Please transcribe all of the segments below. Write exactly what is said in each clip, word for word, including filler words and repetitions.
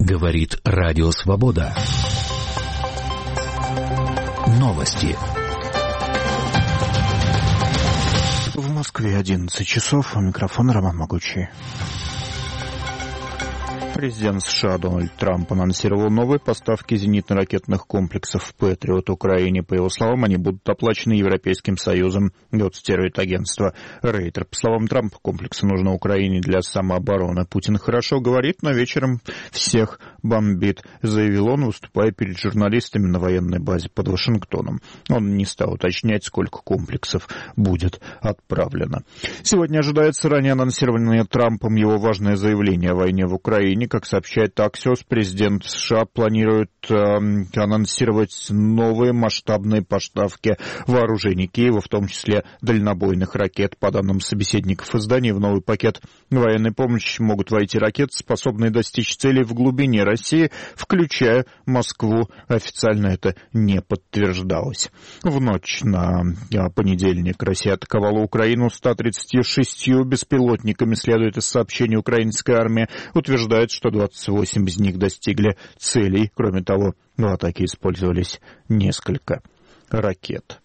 Говорит Радио Свобода. Новости. В Москве одиннадцать часов. У микрофона Роман Могучий. Президент США Дональд Трамп анонсировал новые поставки зенитно-ракетных комплексов «Патриот» Украине. По его словам, они будут оплачены Европейским Союзом, цитирует агентство Рейтер. По словам Трампа, комплексы нужны Украине для самообороны. Путин хорошо говорит, но вечером всех бомбит, заявил он, выступая перед журналистами на военной базе под Вашингтоном. Он не стал уточнять, сколько комплексов будет отправлено. Сегодня ожидается ранее анонсированное Трампом его важное заявление о войне в Украине. Как сообщает Axios, президент США планирует э, анонсировать новые масштабные поставки вооружений Киева, в том числе дальнобойных ракет. По данным собеседников издания, в новый пакет военной помощи могут войти ракеты, способные достичь целей в глубине России, включая Москву. Официально это не подтверждалось. В ночь на понедельник Россия атаковала Украину ста тридцатью шестью беспилотниками, следует из сообщений украинской армии. Утверждают, что двадцать восемь из них достигли целей. Кроме того, в атаке использовались несколько ракет.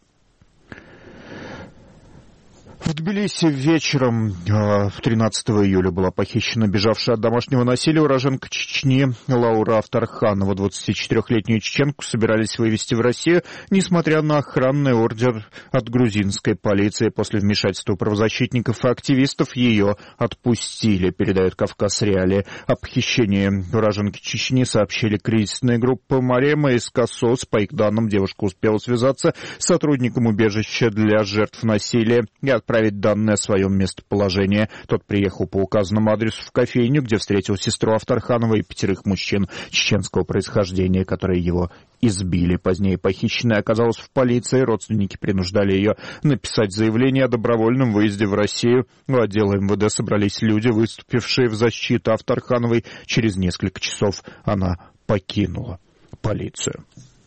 В Тбилиси вечером тринадцатого июля была похищена бежавшая от домашнего насилия уроженка Чечни Лаура Авторханова. двадцатичетырёхлетнюю чеченку собирались вывезти в Россию, несмотря на охранный ордер от грузинской полиции. После вмешательства правозащитников и активистов ее отпустили, передает Кавказ Реалии. О похищении уроженки Чечни сообщили кризисные группы Марема и Скосос. По их данным, девушка успела связаться с сотрудником убежища для жертв насилия и отправить данные о своем местоположении. Тот приехал по указанному адресу в кофейню, где встретил сестру Авторханова и пятерых мужчин чеченского происхождения, которые его избили. Позднее похищенная оказалась в полиции. Родственники принуждали ее написать заявление о добровольном выезде в Россию. У отдела эм вэ дэ собрались люди, выступившие в защиту Авторхановой. Через несколько часов она покинула полицию.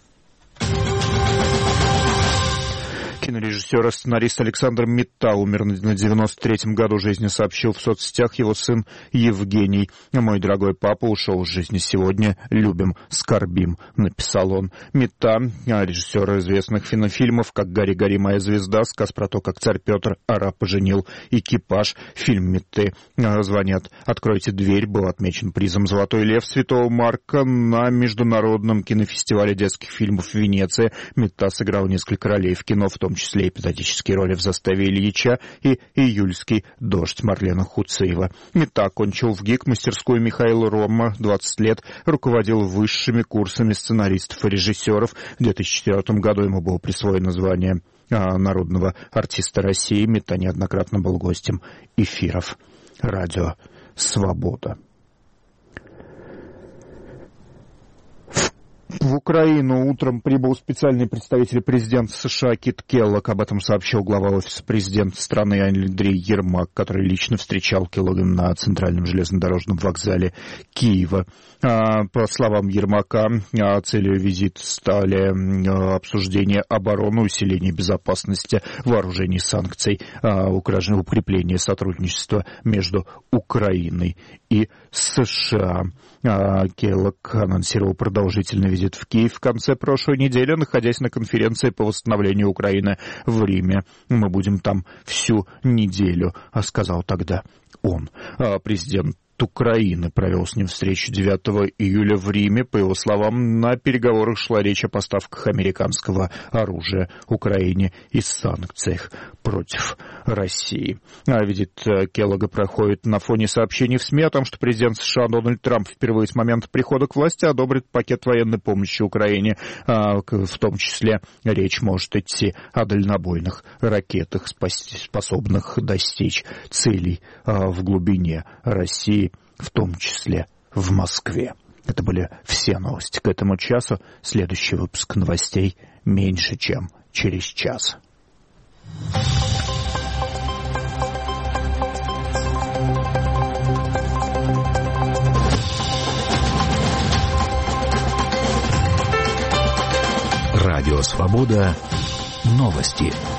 Кинорежиссер и сценарист Александр Митта умер на девяносто третьем году жизни, сообщил в соцсетях его сын Евгений. «Мой дорогой папа ушел из жизни сегодня. Любим, скорбим», написал он. Митта, режиссер известных кинофильмов, как «Гори, гори, моя звезда», сказ про то, как царь Петр араб поженил «Экипаж». Фильм Митты «Звонят, откройте дверь» был отмечен призом «Золотой лев» Святого Марка на международном кинофестивале детских фильмов в Венеции. Митта сыграл несколько ролей в кино, в том В том числе эпизодические роли в «Заставе Ильича» и «Июльский дождь» Марлена Хуцеева. Митта окончил в ГИК мастерскую Михаила Рома, двадцать лет, руководил высшими курсами сценаристов и режиссеров. В две тысячи четвёртом году ему было присвоено звание народного артиста России. Митта неоднократно был гостем эфиров «Радио Свобода». В Украину утром прибыл специальный представитель президента США Кит Келлог. Об этом сообщил глава офиса президента страны Андрей Ермак, который лично встречал Келлога на центральном железнодорожном вокзале Киева. По словам Ермака, целью визита стали обсуждение обороны, усиление безопасности, вооружений, санкций, укрепление сотрудничества между Украиной и США. Келлог анонсировал продолжительный визит в Киев в конце прошлой недели, находясь на конференции по восстановлению Украины в Риме. «Мы будем там всю неделю», сказал тогда он. Президент Украины провел с ним встречу девятого июля в Риме. По его словам, на переговорах шла речь о поставках американского оружия Украине и санкциях против России. А визит Келлога проходит на фоне сообщений в СМИ о том, что президент США Дональд Трамп впервые с момента прихода к власти одобрит пакет военной помощи Украине. В том числе речь может идти о дальнобойных ракетах, способных достичь целей в глубине России, в том числе в Москве. Это были все новости к этому часу. Следующий выпуск новостей меньше, чем через час. Радио Свобода. Новости.